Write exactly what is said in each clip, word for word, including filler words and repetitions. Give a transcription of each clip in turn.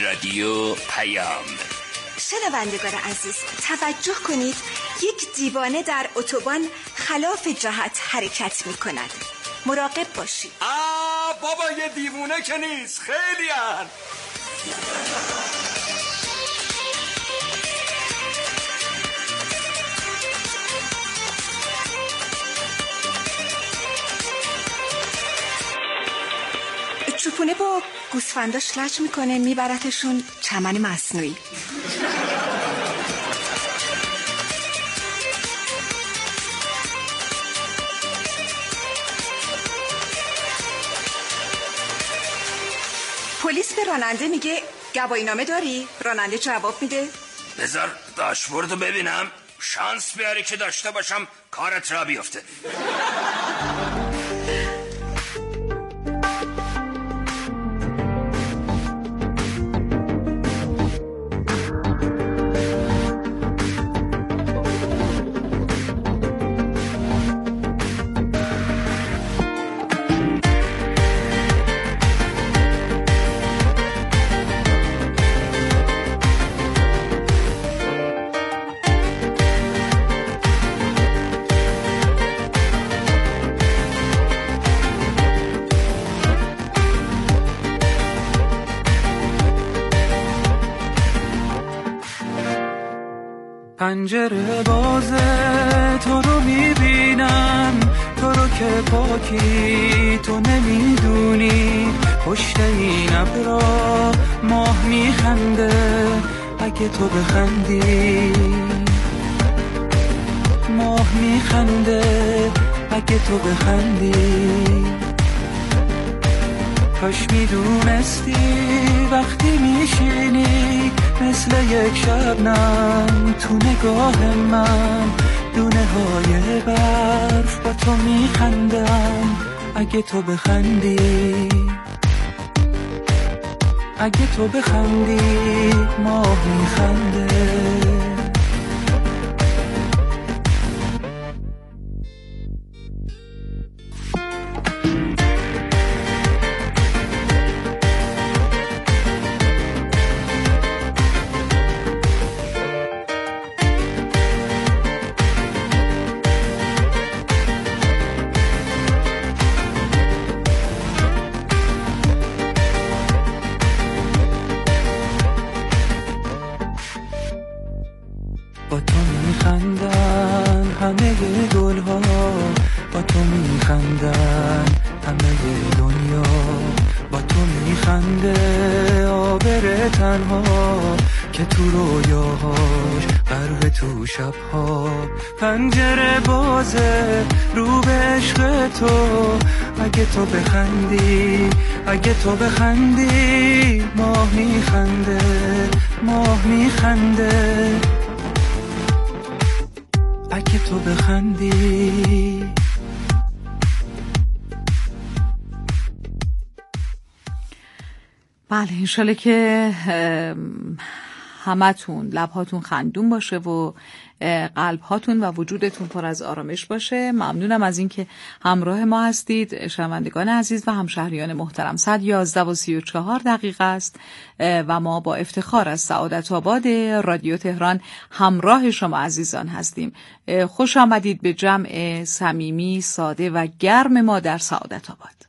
رادیو پیام. شنوندگان عزیز توجه کنید، یک دیوانه در اتوبان خلاف جهت حرکت می کند. مراقب باشید. آه بابا یه دیوونه که نیست، خیلی هن. چوپونه با گوسفنداش لج میکنه، میبرتشون چمن مصنوعی. پلیس به راننده میگه گواهینامه داری؟ راننده جواب میده بذار داشبوردو ببینم، شانس بیاری که داشته باشم کارت را بیفته. پنجره بازه تو رو میبینم، تو رو که پاکی تو نمیدونی، پشت این ابرا ماه میخنده، اگه تو بخندی ماه میخنده، اگه تو بخندی. کاش میدونستی وقتی میشینی مثل یک شبنم تو نگاه من، دونه های برف با تو میخندم، اگه تو بخندی اگه تو بخندی ماه میخنده. با تو میخندن همه گلها، با تو میخندن همه دنیا، با تو میخنده آبر تنها که تو رویاهاش غرق تو شبها. پنجره بازه رو به عشق تو، اگه تو بخندی اگه تو بخندی ماه میخنده ماه میخنده، اگه تو بخندی. بله انشالله که همتون لبهاتون خندون باشه و قلبهاتون و وجودتون پر از آرامش باشه. ممنونم از اینکه همراه ما هستید شنوندگان عزیز و همشهریان محترم. صد یازده و سی و چهار دقیقه است و ما با افتخار از سعادت آباد رادیو تهران همراه شما عزیزان هستیم. خوش آمدید به جمع صمیمی ساده و گرم ما در سعادت آباد.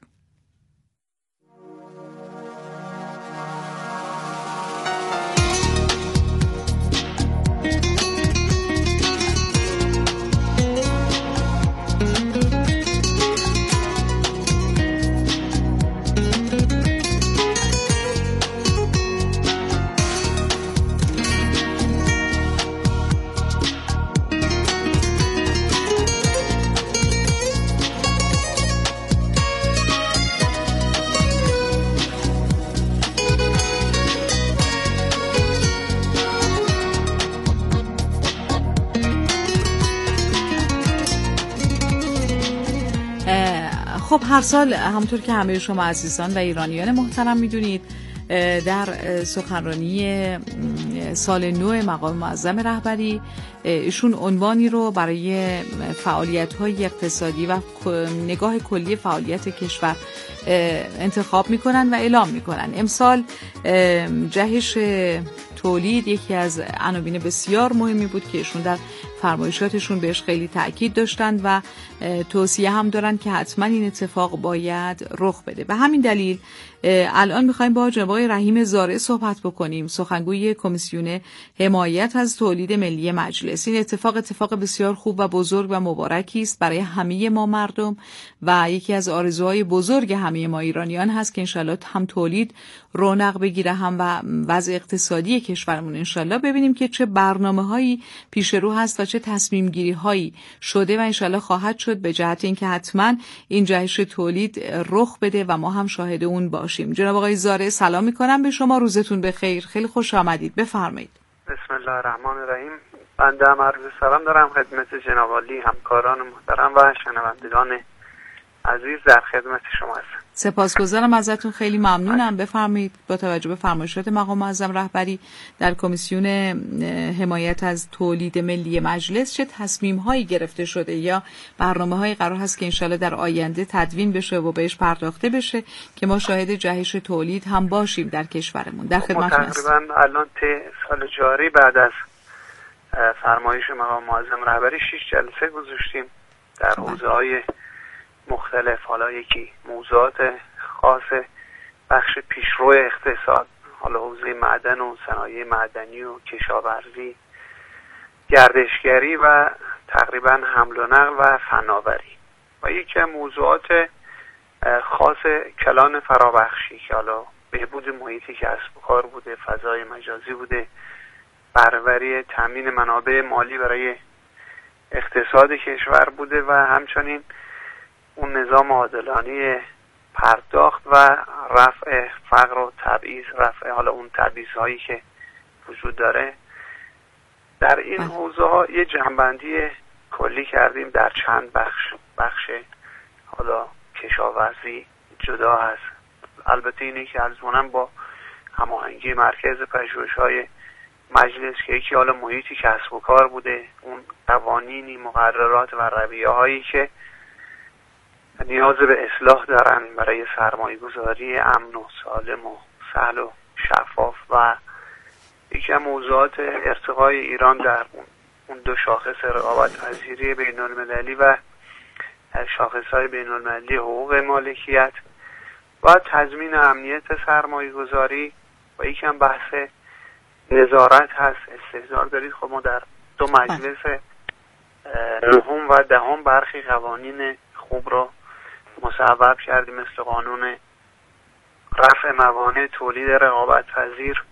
خب هر سال همونطور که همه شما عزیزان و ایرانیان محترم میدونید در سخنرانی سال نو مقام معظم رهبری ایشون عنوانی رو برای فعالیت‌های اقتصادی و نگاه کلی فعالیت کشور انتخاب میکنن و اعلام میکنن. امسال جهش تولید یکی از عناوین بسیار مهمی بود که ایشون در فرمایشاتشون بهش خیلی تأکید داشتن و توصیه هم دارن که حتما این اتفاق باید رخ بده. به همین دلیل الان میخوایم با جناب آقای رحیم زارع صحبت بکنیم، سخنگوی کمیسیون حمایت از تولید ملی مجلس. این اتفاق اتفاق بسیار خوب و بزرگ و مبارکی است برای همه ما مردم و یکی از آرزوهای بزرگ همه ما ایرانیان هست که انشالله هم تولید رونق بگیره، هم و وضع اقتصادی کشورمون انشالله ببینیم که چه برنامه‌هایی پیش رو هست و چه تصمیم گیری هایی شده و انشالله خواهد شد به جهت اینکه حتما این جهش تولید رخ بده و ما هم شاهد اون باشیم. جناب آقای زارع سلام میکنم به شما، روزتون بخیر، خیلی خوش آمدید، بفرمایید. بسم الله الرحمن الرحیم. بنده هم عرض سلام دارم خدمت جناب عالی، همکاران محترم و شنوندگان عزیز در خدمت شما هستم. سپاسگزارم ازتون، خیلی ممنونم. بفرمایید با توجه به فرمایشات مقام معظم رهبری در کمیسیون حمایت از تولید ملی مجلس چه تصمیم هایی گرفته شده یا برنامه هایی قرار هست که انشالله در آینده تدوین بشه و بهش پرداخته بشه که ما شاهد جهش تولید هم باشیم در کشورمون. در خدمتتون هستم. تقریبا الان ته سال جاری بعد از فرمایش مقام معظم رهبری شش جلسه گذاشتیم در حوزه‌های مختلف، حالا یکی موضوعات خاص بخش پیشرو اقتصاد، حالا حوزه معدن و صنایع معدنی و کشاورزی، گردشگری و تقریبا حمل و نقل و فناوری و یکی از موضوعات خاص کلان فرابخشی که حالا بهبود محیط کسب و کار بوده، فضای مجازی بوده، بهره‌وری تامین منابع مالی برای اقتصاد کشور بوده و همچنین اون نظام عادلانه پرداخت و رفع فقر و تبعیض، رفع حالا اون تبعیض هایی که وجود داره. در این حوزه ها یه جنبندی کلی کردیم در چند بخش. بخش حالا کشاورزی جدا هست، البته اینه که عرض با هماهنگی مرکز پژوهش‌های مجلس که یکی حالا محیطی کسب و کار بوده، اون قوانینی، مقررات و رویه هایی که نیاز به اصلاح دارن برای سرمایه گذاری امن و سالم و سهل و شفاف و یکی از موضوعات ارتقای ایران در اون دو شاخص رقابت پذیری بین المللی و شاخص های بین المللی حقوق مالکیت و تضمین امنیت سرمایه گذاری و یکی هم بحث نظارت هست، استحضار دارید. خب ما در دو مجلس نهم و دهم برخی قوانین خوب رو مصوب کردیم، مثل قانون رفع موانع تولید رقابت پذیر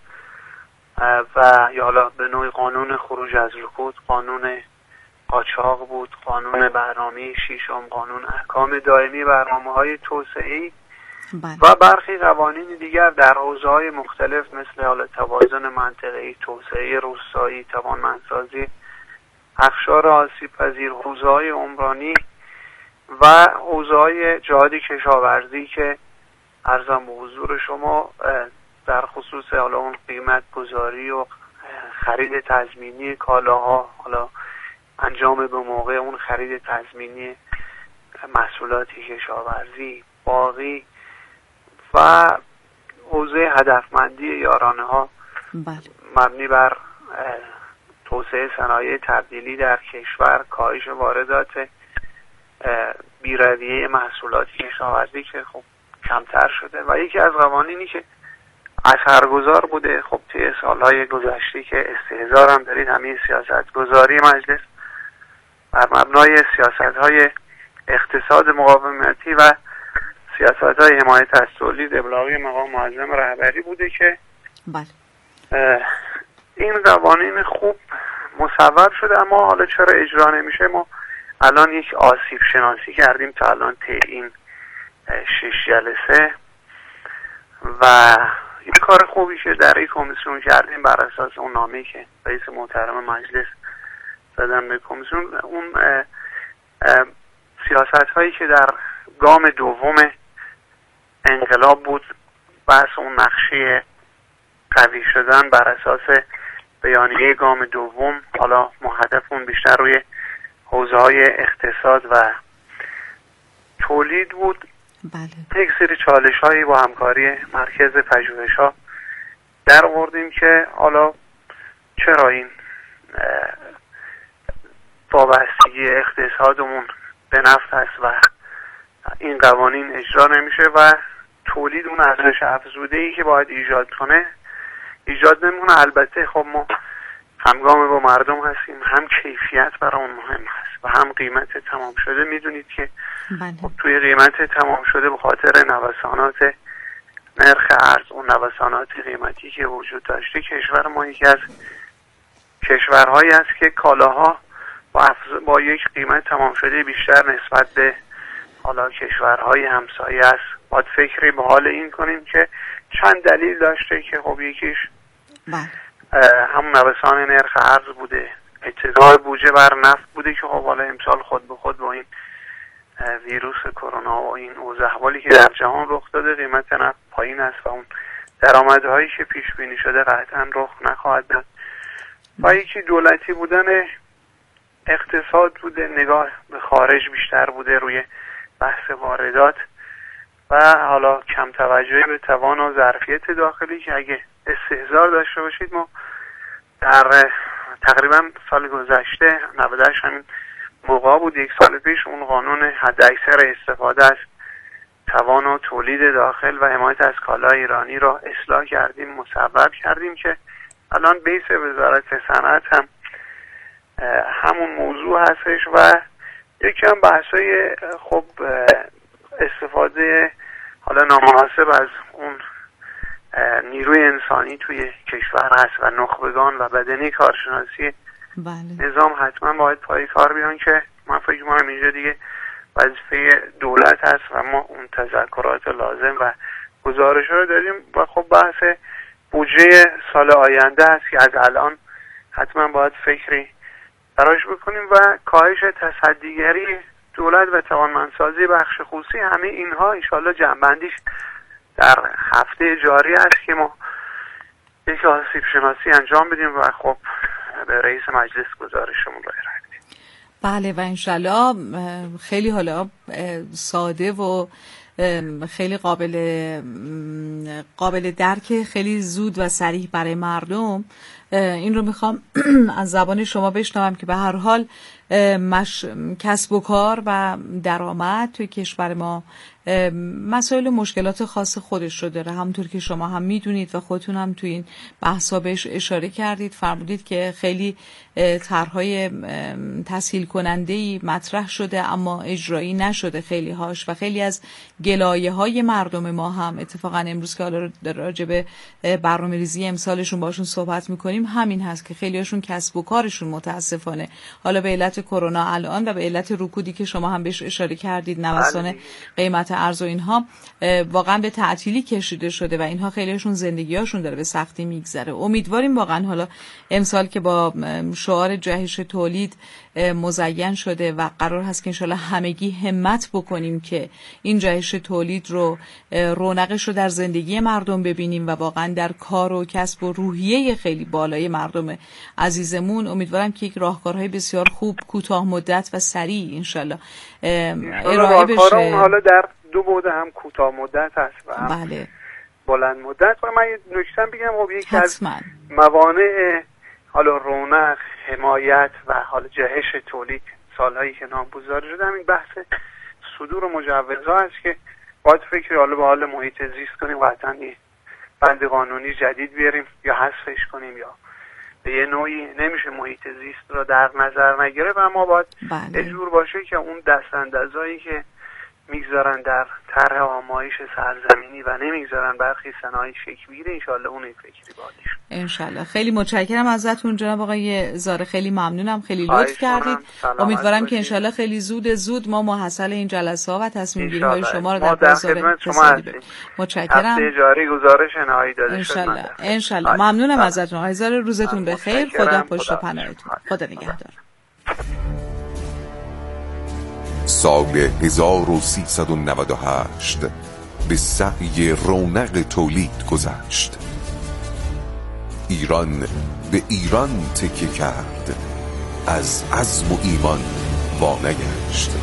و یا حالا به نوعی قانون خروج از رکود، قانون قاچاق بود، قانون برنامه ششم، قانون احکام دائمی برنامه‌های توسعه‌ای و برخی قوانین دیگر در حوزه‌های مختلف مثل حالا توازن منطقه‌ای، توسعه روستایی، توانمندسازی اقشار آسیب پذیر، حوزه‌های عمرانی و حوزه‌های جهاد کشاورزی که عرضم به حضور شما در خصوص حالا اون قیمت گذاری و خرید تضمینی کالاها، حالا انجام به موقع اون خرید تضمینی محصولات کشاورزی، باغی و حوزه هدفمندی یارانه ها مبنی بر توسعه صنایع تبدیلی در کشور، کاهش واردات بی‌رویه محصولات کشاورزی که خب کمتر شده و یکی از قوانینی که اثرگذار بوده خب طی سالهای گذشته که استحضار هم دارید، همین سیاست گذاری مجلس بر مبنای سیاست‌های اقتصاد مقاومتی و سیاست‌های حمایت از تولید ابلاغی مقام معظم رهبری بوده که بله این قوانین خوب مصوب شده، اما حالا چرا اجرا نمیشه؟ ما الان یک آسیب شناسی کردیم تا الان طی این شش جلسه و یک کار خوبی که در این کمیسیون کردیم بر اساس اون نامه‌ای که رئیس محترم مجلس دادن به کمیسیون، اون سیاست هایی که در گام دوم انقلاب بود بحث اون نقشه قوی شدن بر اساس بیانیه گام دوم، حالا ما هدفمون بیشتر روی حوزه‌های اقتصاد و تولید بود. بله. یک سری چالش‌هایی با همکاری مرکز پژوهش‌ها در آوردیم که حالا چرا این وابستگی اقتصادمون به نفت است و این قوانین اجرا نمیشه و تولید اون ارزش افزوده‌ای که باید ایجاد کنه ایجاد نمیکنه. البته خب ما همگام با مردم هستیم، هم کیفیت برای اون مهم هست و هم قیمت تمام شده. میدونید که بله. خب توی قیمت تمام شده به خاطر نوسانات نرخ ارز، اون نوسانات قیمتی که وجود داشته، کشور ما یکی از کشورهایی است که کالاها با, افز... با یک قیمت تمام شده بیشتر نسبت به حالا کشورهای همسایه است. باید فکری به حال این کنیم که چند دلیل داشته که خب یکیش همون نوسان نرخ ارز بوده، اتکای بودجه بر نفت بوده که خب حالا امسال خود به خود با این ویروس کرونا و این اوضاع احوالی که در جهان رخ داده قیمت نفت پایین است و اون درآمدهایی که پیش بینی شده قطعا رخ نخواهد داد. و یکی دولتی بودن اقتصاد بوده، نگاه به خارج بیشتر بوده روی بحث واردات و حالا کم توجهی به توان و ظرفیت داخلی که اگه استحضار داشته باشید ما در تقریبا سال گذشته نود و هشت همین موقع بود، یک سال پیش، اون قانون حداکثر استفاده از توان و تولید داخل و حمایت از کالای ایرانی را اصلاح کردیم، مصوب کردیم که الان بیس وزارت صنعت هم همون موضوع هستش و یکی هم بحثای خب استفاده حالا نامناسب از اون نیروی انسانی توی کشور هست و نخبگان و بدنه کارشناسی بله. نظام حتما باید پای کار بیان که من فکر می‌کنم اینجا دیگه وظیفه دولت هست و ما اون تذکرات لازم و گزارش‌ها رو داریم و خب بحث بودجه سال آینده هست که از الان حتما باید فکری براش بکنیم و کاهش تصدیگری دولت و توانمندسازی بخش خصوصی. همه اینها انشاءالله جمع‌بندیش در هفته جاری است که ما یک آسیب شناسی انجام بدیم و خب به رئیس مجلس گزارشمون رو ارائه بدیم. بله و انشالله خیلی حالا ساده و خیلی قابل قابل درک، خیلی زود و صریح برای مردم این رو میخوام از زبان شما بشنوم که به هر حال مش... کسب و کار و درآمد توی کشور ما مسائل و مشکلات خاص خودش رو داره، همونطور که شما هم میدونید و خودتون هم توی این بحثا بهش اشاره کردید. فرمودید که خیلی طرح‌های تسهیل کننده‌ای مطرح شده اما اجرایی نشده خیلی هاش و خیلی از گلایه‌های مردم ما هم اتفاقا امروز که حالا راجع به برنامه‌ریزی امسالشون باشون صحبت می‌کنیم همین هست که خیلیاشون کسب و کارشون متاسفانه حالا به علت کرونا الان و به علت رکودی که شما هم بهش اشاره کردید، نوسان قیمت ارز و اینها واقعا به تعطیلی کشیده شده و اینها خیلیشون زندگیاشون داره به سختی میگذره. امیدواریم واقعا حالا امسال که با شعار جهش تولید مزین شده و قرار هست که انشالله همگی همت بکنیم که این جهش تولید رو رونقش رو در زندگی مردم ببینیم و واقعا در کار و کسب و روحیه خیلی بالای مردم عزیزمون. امیدوارم که یک راهکارهای بسیار خوب کوتاه مدت و سریع انشالله ارائه بشه. حالا در دو بعد هم کوتاه مدت هست و هم بله. بلند مدت. و من نکته بگم خب یکی از موانع حالا رونق، حمایت و حالا جهش تولید سالهایی که نامگذاری شده همین بحث صدور مجوزها است که باید فکر حالا به حال محیط زیست کنیم، قطعا یه بند قانونی جدید بیاریم یا حذفش کنیم یا به یه نوعی نمیشه محیط زیست رو در نظر نگیره و ما باید اجبور باشه که اون دستاندازایی که میگذارن در طرح آمایش سرزمینی و نمیگذارن برخی صنایع شکل بگیره انشالله اون این فکری بادیش انشالله. خیلی متشکرم ازتون جناب آقای زاره، خیلی ممنونم، خیلی لطف کردید. امیدوارم که انشالله خیلی زود زود ما محصل این جلسه ها و تصمیم گیری های شما رو در بازار رسیدگی بریم. متشکرم. هفته جاری گزارش نهایی داده انشالله. انشالله. ممنونم ازتون آقای زاره، روزتون بخیر، خدا پشت و پناهتون، خدا نگهدار. سال هزار و سیصد و نود و هشت به سعی رونق تولید گذشت. ایران به ایران تکیه کرد، از عزم و ایمان وانگشت.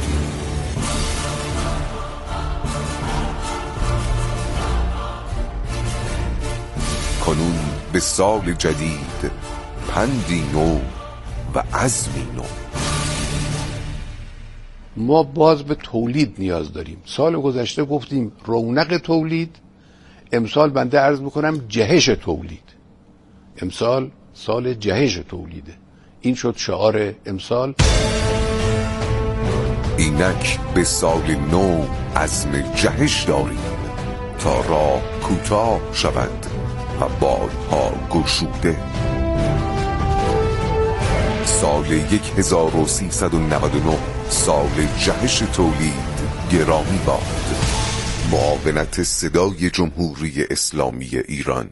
کنون به سال جدید پندی نو و عزمی نو. ما باز به تولید نیاز داریم. سال گذشته گفتیم رونق تولید، امسال بنده عرض میکنم جهش تولید. امسال سال جهش تولیده. این شد شعار امسال. اینک به سال نو عزم جهش داریم تا راه کوتاه شود و بادها گشوده. سال یک هزار و سیصد و نود و نه سال جهش تولید گرامی باد. معاونت صدای جمهوری اسلامی ایران.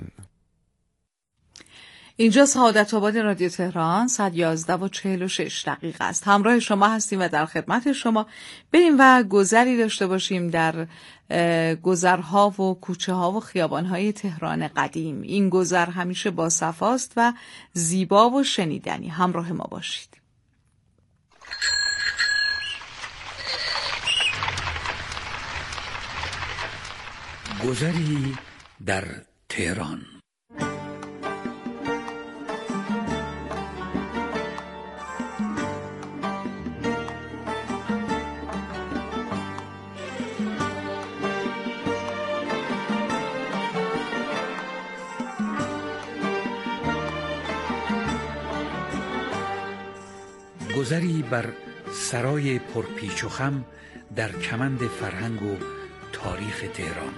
اینجا سعادت آباد رادیو تهران، صد و یازده و چهل و شش دقیقه است. همراه شما هستیم و در خدمت شما. بریم و گذری داشته باشیم در گذرها و کوچه ها و خیابان های تهران قدیم. این گذر همیشه با صفاست و زیبا و شنیدنی. همراه ما باشید. گذری در تهران. گذری بر سرای پرپیچ و خم در کمند فرهنگ و تاریخ تهران.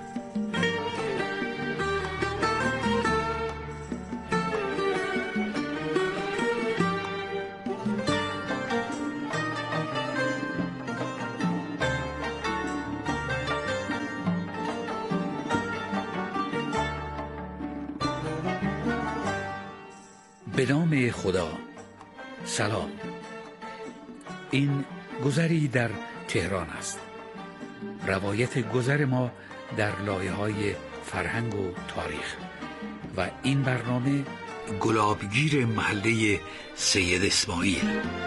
به نام خدا. سلام. این گذری در تهران است. روایت گذر ما در لایه‌های فرهنگ و تاریخ و این برنامه گلابگیر محله سید اسماعیل.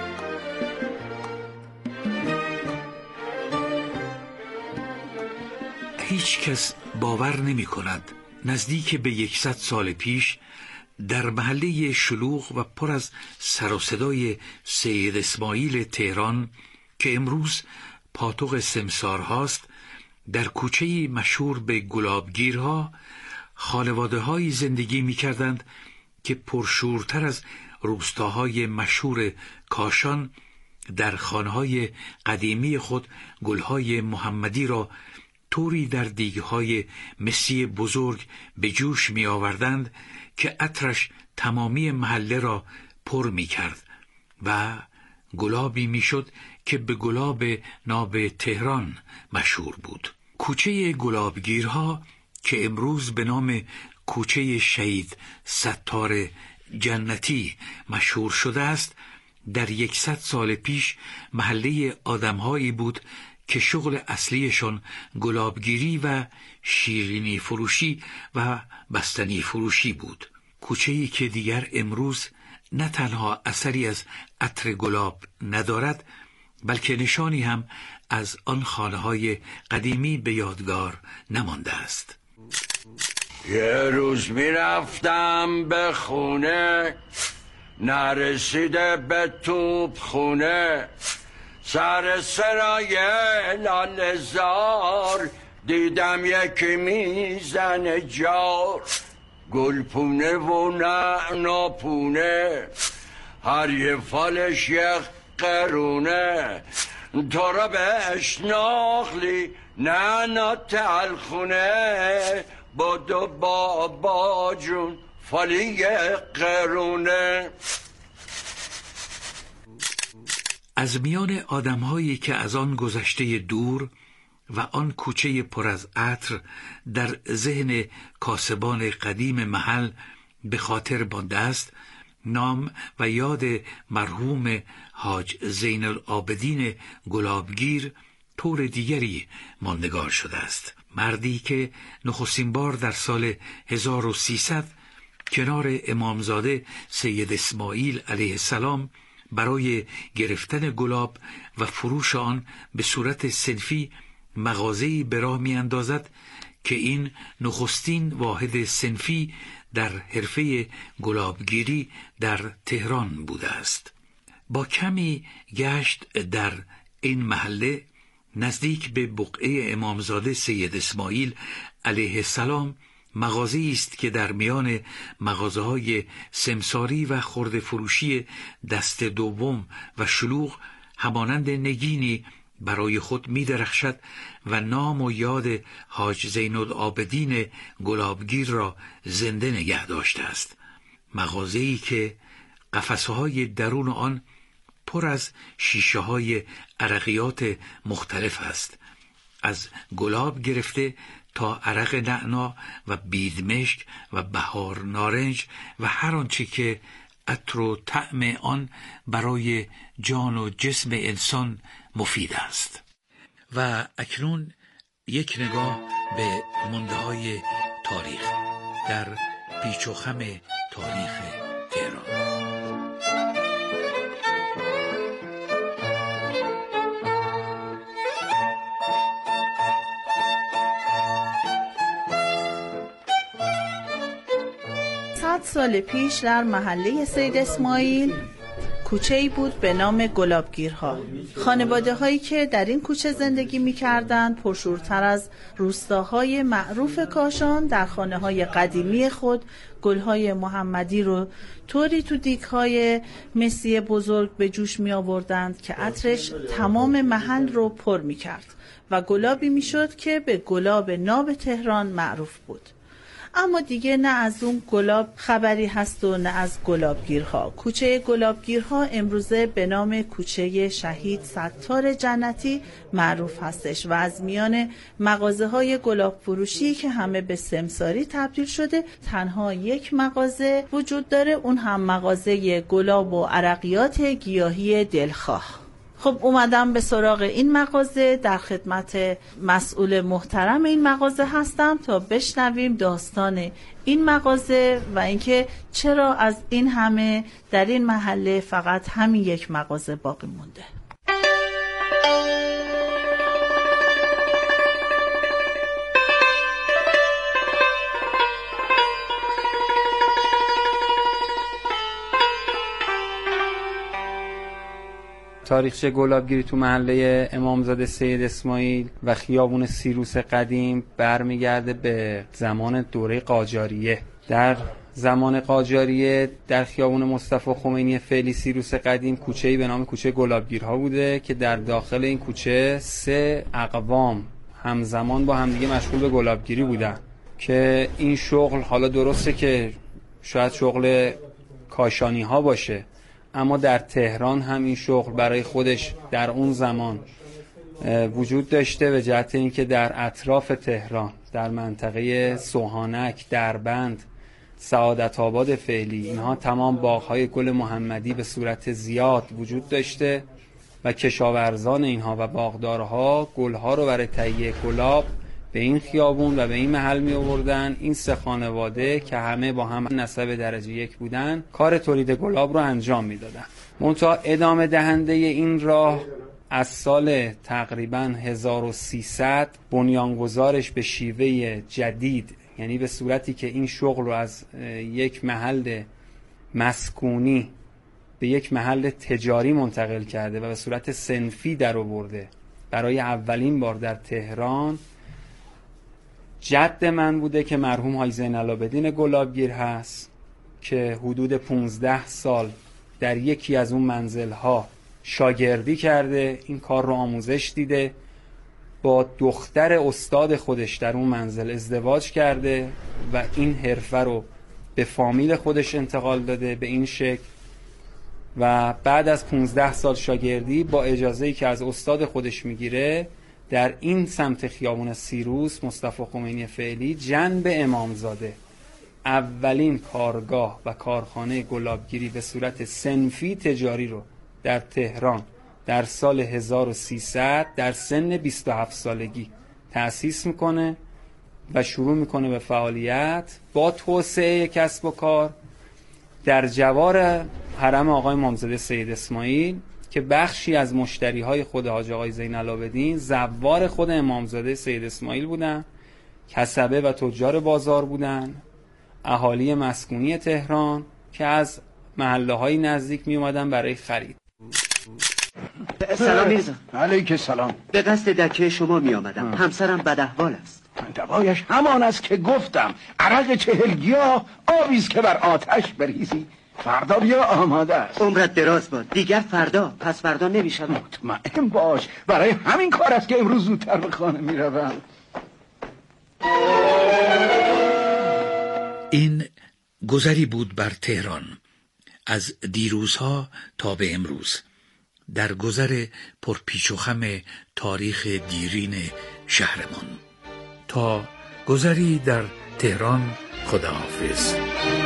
هیچ کس باور نمی کند نزدیک به یکصد سال پیش در محله شلوغ و پر از سر و صدای سید اسماعیل تهران که امروز پاتوق سمسار هاست، در کوچه‌ای مشهور به گلابگیرها خانواده‌هایی زندگی می‌کردند که پرشورتر از روستاهای مشهور کاشان در خانه‌های قدیمی خود گل‌های محمدی را طوری در دیگ‌های مسی بزرگ به جوش می‌آوردند که عطرش تمامی محله را پر می کرد و گلابی می شد که به گلاب ناب تهران مشهور بود. کوچه گلابگیرها که امروز به نام کوچه شهید ستار جنتی مشهور شده است، در یکصد سال پیش محله آدمهایی بود که شغل اصلیشون گلابگیری و شیرینی فروشی و بستنی فروشی بود. کوچه‌ای که دیگر امروز نه تنها اثری از عطر گلاب ندارد، بلکه نشانی هم از آن خانه‌های قدیمی به یادگار نمانده است. یه روز می رفتم به خونه، نرسیده به توپ خونه، سر سرای لاله‌زار دیدم یکی میزنه جار، گلپونه و نعناپونه، هر یه فالش یک قرونه، تو را بهش ناخلی نعنا تلخونه، با دو بابا جون فالی یک قرونه. از میان آدم‌هایی که از آن گذشته دور و آن کوچه پر از عطر در ذهن کاسبان قدیم محل به خاطر مانده است، نام و یاد مرحوم حاج زین العابدین گلابگیر طور دیگری ماندگار شده است. مردی که نخستین بار در سال هزار و سیصد کنار امامزاده سید اسماعیل علیه السلام برای گرفتن گلاب و فروش آن به صورت صنفی مغازه‌ای به راه می‌اندازد که این نخستین واحد صنفی در حرفه گلابگیری در تهران بوده است. با کمی گشت در این محله نزدیک به بقعه امامزاده سید اسماعیل علیه السلام مغازه‌ای است که در میان مغازه‌های سمساری و خرده فروشی دست دوم و شلوغ همانند نگینی برای خود می درخشد و نام و یاد حاج زین‌العابدین گلابگیر را زنده نگه داشته است. مغازه‌ای که قفسه‌های درون آن پر از شیشه‌های عرقیات مختلف است، از گلاب گرفته تا عرق نعنا و بیدمشک و بهار نارنج و هر آنچه که عطر و طعم آن برای جان و جسم انسان مفید است. و اکنون یک نگاه به مانده‌های تاریخ در پیچ و خم تاریخ تهران. صد سال پیش در محله سید اسماعیل کوچه‌ای بود به نام گلابگیرها. خانواده هایی که در این کوچه زندگی می کردند پرشورتر از روستاهای معروف کاشان در خانه های قدیمی خود گلهای محمدی رو طوری تو دیگ‌های مسی بزرگ به جوش می آوردند که عطرش تمام محل رو پر می کرد و گلابی می شد که به گلاب ناب تهران معروف بود. اما دیگه نه از اون گلاب خبری هست و نه از گلابگیرها. کوچه گلابگیرها امروزه به نام کوچه شهید ستار جنتی معروف هستش و از میان مغازه های گلاب فروشی که همه به سمساری تبدیل شده تنها یک مغازه وجود داره، اون هم مغازه گلاب و عرقیات گیاهی دلخواه. خب اومدم به سراغ این مغازه، در خدمت مسئول محترم این مغازه هستم تا بشنویم داستان این مغازه و اینکه چرا از این همه در این محله فقط همین یک مغازه باقی مونده. تاریخچه گلابگیری تو محله امامزاده سید اسماعیل و خیابون سیروس قدیم برمیگرده به زمان دوره قاجاریه. در زمان قاجاریه در خیابون مصطفی خمینی فعلی سیروس قدیم کوچه‌ای به نام کوچه گلابگیرها بوده که در داخل این کوچه سه اقوام همزمان با همدیگه مشغول به گلابگیری بودن که این شغل حالا درسته که شاید شغل کاشانی ها باشه، اما در تهران هم این شغل برای خودش در اون زمان وجود داشته به جهت اینکه در اطراف تهران در منطقه سوهانک، دربند، سعادت آباد فعلی اینها تمام باغ‌های گل محمدی به صورت زیاد وجود داشته و کشاورزان اینها و باغدارها گلها رو برای تهیه گلاب به این خیابون و به این محل می آوردن. این سه خانواده که همه با هم نسب درجه یک بودن کار تولید گلاب رو انجام می دادن. منتها ادامه دهنده این راه از سال تقریبا هزار و سیصد بنیانگذارش به شیوه جدید، یعنی به صورتی که این شغل رو از یک محل مسکونی به یک محل تجاری منتقل کرده و به صورت صنفی در آورده برای اولین بار در تهران جد من بوده که مرحوم حاج زین‌العابدین گلابگیر هست که حدود پونزده سال در یکی از اون منزل‌ها شاگردی کرده، این کار رو آموزش دیده، با دختر استاد خودش در اون منزل ازدواج کرده و این حرفه رو به فامیل خودش انتقال داده به این شکل و بعد از پونزده سال شاگردی با اجازه‌ای که از استاد خودش میگیره در این سمت خیابون سیروس مصطفی خمینی فعلی جنب امامزاده اولین کارگاه و کارخانه گلابگیری به صورت صنفی تجاری رو در تهران در سال هزار و سیصد در سن بیست و هفت سالگی تأسیس میکنه و شروع میکنه به فعالیت با توسعه کسب و کار در جوار حرم آقای امامزاده سید اسماعیل که بخشی از مشتریهای خود حاج آقای زین العابدین زوار خود امامزاده سید اسماعیل بودن، کسبه و تجار بازار بودن، اهالی مسکونی تهران که از محله‌های نزدیک می اومدن برای خرید. سلام میرزا. علیک سلام. به قصد دکه شما می آمدم. همسرم بداحوال است. دوایش همان است که گفتم، عرق چهلگیا آبیست که بر آتش بریزی. فردا بیا آماده است. عمرت دراز باد. دیگر فردا، پس فردا نمیشم. مطمئن باش، برای همین کار است که امروز زودتر به خانه میروم. این گذری بود بر تهران از دیروزها تا به امروز، در گذر پرپیچ و خم تاریخ دیرین شهرمان. تا گذری در تهران، خداحافظ.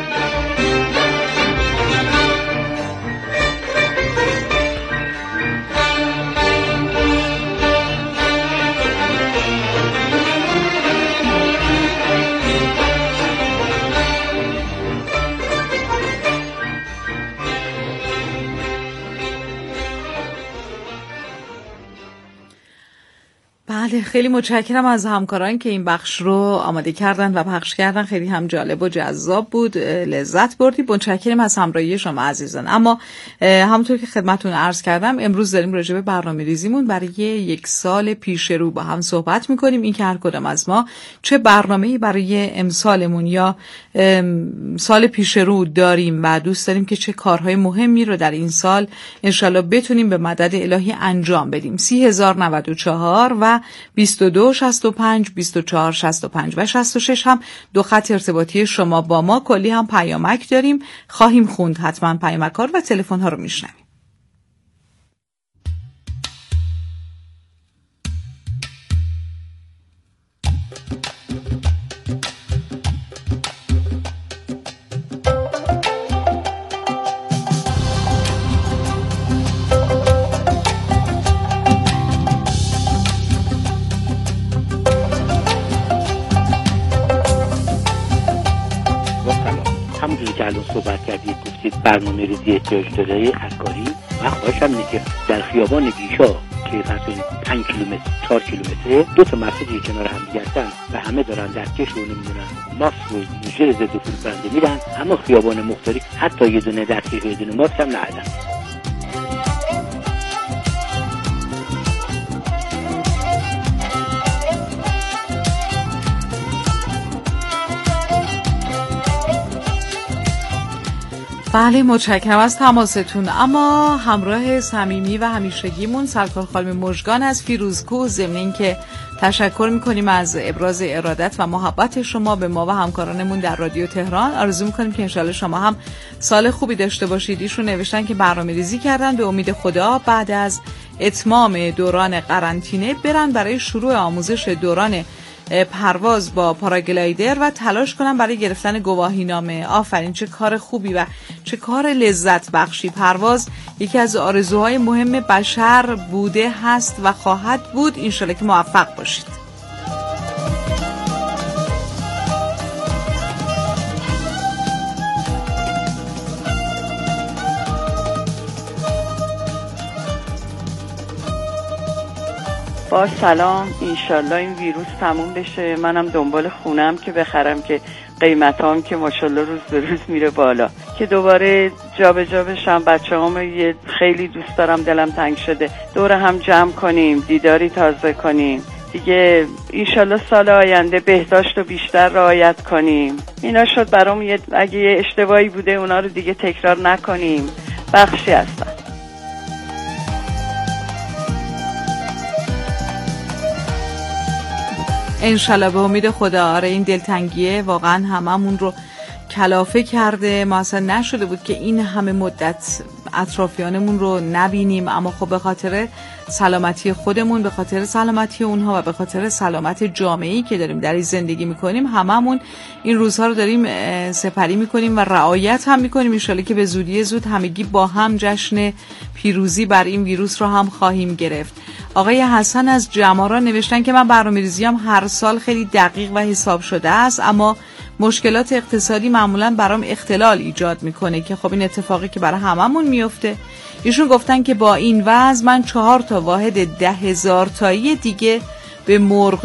بله، خیلی متشکرم از همکاران که این بخش رو آماده کردن و پخش کردن. خیلی هم جالب و جذاب بود، لذت بردیم. متشکرم از همراهی شما عزیزان. اما همونطور که خدمتتون عرض کردم، امروز داریم راجع به برنامه‌ریزیمون برای یک سال پیش رو با هم صحبت می‌کنیم. این که هر کدام از ما چه برنامه‌ای برای امسالمون یا سال پیش رو داریم و دوست داریم که چه کارهای مهمی رو در این سال انشالله بتونیم به مدد الهی انجام بدیم. سی هزار و نود و چهار و بیست و دو شصت و پنج بیست و چهار شصت و پنج و شصت و شش هم دو خط ارتباطی شما با ما. کلی هم پیامک داریم، خواهیم خوند حتما پیامک ها و تلفن ها رو میشنویم. صحبت کردید، گفتید برنامه ریزی احتیاج داره عکاری و خواهشم اینه که در خیابان گیشا که فرض کنید پنج کیلومتر چهار کیلومتره دو تا مسجد کنار هم دیگه هستن و همه دارن دستکش رو نمیدونن ماسک رو ژل ضد عفونی برنده میدن، اما خیابان مختلف حتی یه دونه دستکش یه دونه ماسک هم ندادن. بله، متشکرم از تماستون. اما همراه صمیمی و همیشگیمون سرکار خانم مژگان از فیروزکوه، ضمن اینکه تشکر میکنیم از ابراز ارادت و محبت شما به ما و همکارانمون در رادیو تهران. آرزو میکنیم که انشالله شما هم سال خوبی داشته باشید. ایشون نوشتن که برنامه ریزی کردن به امید خدا بعد از اتمام دوران قرنطینه برن برای شروع آموزش دوران پرواز با پاراگلایدر و تلاش کنم برای گرفتن گواهینامه. آفرین، چه کار خوبی و چه کار لذت بخشی. پرواز یکی از آرزوهای مهم بشر بوده، هست و خواهد بود. انشالله که موفق باشید. با سلام، انشالله این ویروس تموم بشه. منم دنبال خونم که بخرم که قیمت هم که ماشالله روز به روز میره بالا، که دوباره جا به جا بشم. بچه هم خیلی دوست دارم، دلم تنگ شده. دور هم جمع کنیم، دیداری تازه کنیم دیگه. انشالله سال آینده بهداشت رو بیشتر رعایت کنیم. اینا شد برام یه اگه یه اشتباهی بوده اونا رو دیگه تکرار نکنیم. بخشی هستن. انشالله به امید خدا. آره، این دلتنگیه واقعا هممون رو کلافه کرده. ما اصلا نشده بود که این همه مدت اطرافیانمون رو نبینیم، اما خب به خاطر سلامتی خودمون، به خاطر سلامتی اونها و به خاطر سلامت جامعه‌ای که داریم درش زندگی میکنیم، هممون این روزها رو داریم سپری میکنیم و رعایت هم میکنیم. ان شاءالله که به زودی زود همگی با هم جشن پیروزی بر این ویروس رو هم خواهیم گرفت. آقای حسن از جمارا نوشتن که من برنامه‌ریزیام هر سال خیلی دقیق و حساب شده است، اما مشکلات اقتصادی معمولا برام اختلال ایجاد میکنه که خب این اتفاقی که برای هممون میفته. ایشون گفتن که با این وضع من چهار تا واحد ده هزار تایی دیگه به مرغ